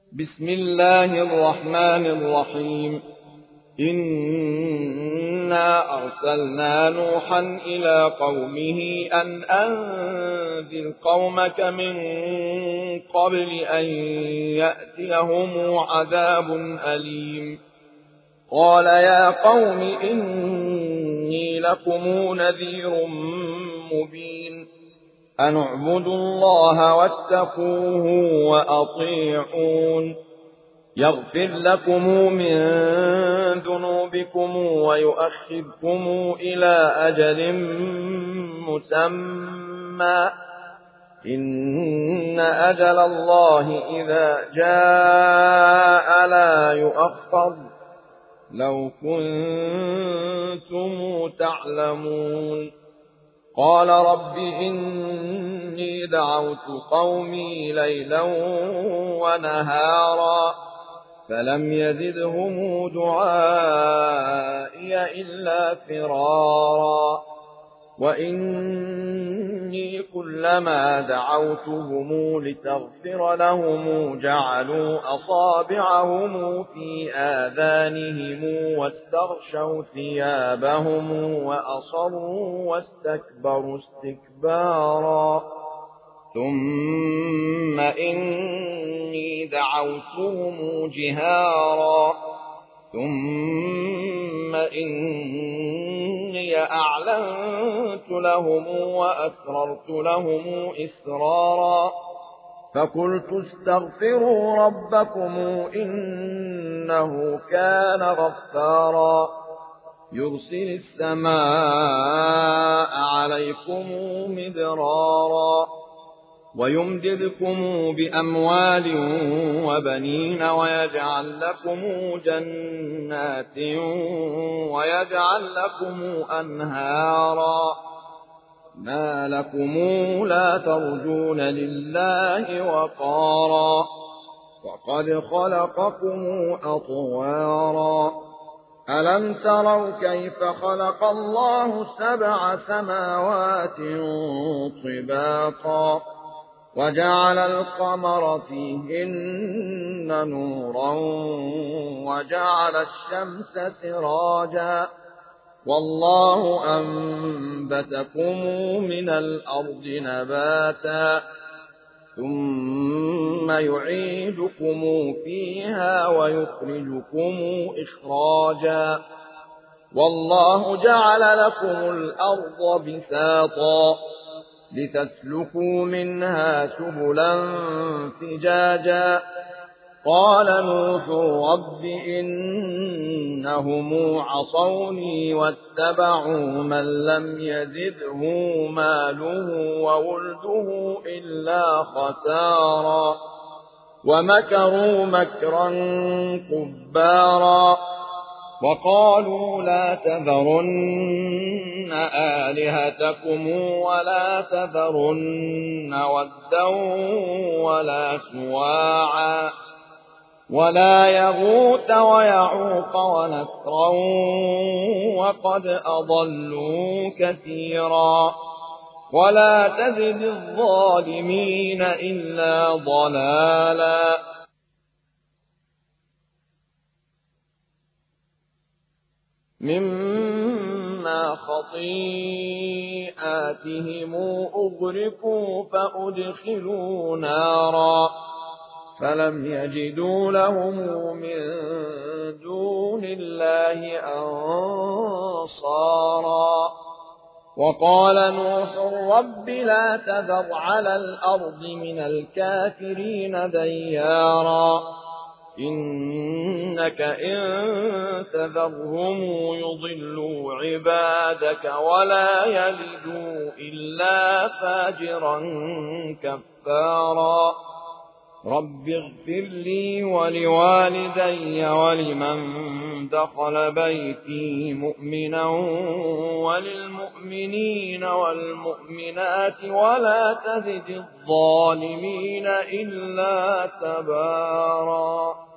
بسم الله الرحمن الرحيم. إنا أرسلنا نوحا إلى قومه أن أنذر قومك من قبل أن يأتيهم عذاب أليم. قال يا قوم إني لكم نذير مبين. أن اعبدوا الله واتقوه وأطيعون. يغفر لكم من ذنوبكم ويؤخركم إلى أجل مسمى. إن أجل الله إذا جاء لا يؤخر. لو كنتم تعلمون. قال رب إني دعوت قومي ليلا ونهارا فلم يزدهم دعائي إلا فرارا. وإني كلما دعوتهم لتغفر لهم جعلوا أصابعهم في آذانهم واستغشوا ثيابهم وأصروا واستكبروا استكبارا. ثم إني دعوتهم جهارا ثم إني أعلنت لهم وأسررت لهم إسرارا. فقلت استغفروا ربكم إنه كان غفارا. يرسل السماء عليكم مدرارا ويمددكم بأموال وبنين ويجعل لكم جنات ويجعل لكم أنهارا. ما لكم لا ترجون لله وقارا وقد خلقكم أطوارا. ألم تروا كيف خلق الله 7 سماوات طباقا وجعل القمر فيهن نورا وجعل الشمس سراجا. والله أنبتكم من الأرض نباتا ثم يعيدكم فيها ويخرجكم إخراجا. والله جعل لكم الأرض بساطا لتسلكوا منها سبلا فجاجا. قال نوح رب إنهم عصوني واتبعوا من لم يزده ماله وولده إلا خسارا. ومكروا مكرا كبارا وقالوا لا تذرن آلهتكم ولا تذرن ودا ولا سواعا ولا يغوث ويعوق ونسرا وقد أضلوا كثيرا. ولا تزد الظالمين إلا ضلالا. مما خطيئاتهم أغرقوا فأدخلوا نارا فلم يجدوا لهم من دون الله أنصارا. وقال نوح رب لا تذر على الأرض من الكافرين ديارا إنك إن تذرهم يضلوا عبادك ولا يلدوا إلا فاجرا كفارا. رب اغفر لي ولوالدي ولمن دخل بيتي مؤمنا وللمؤمنين والمؤمنات ولا تزد الظالمين إلا تبارا.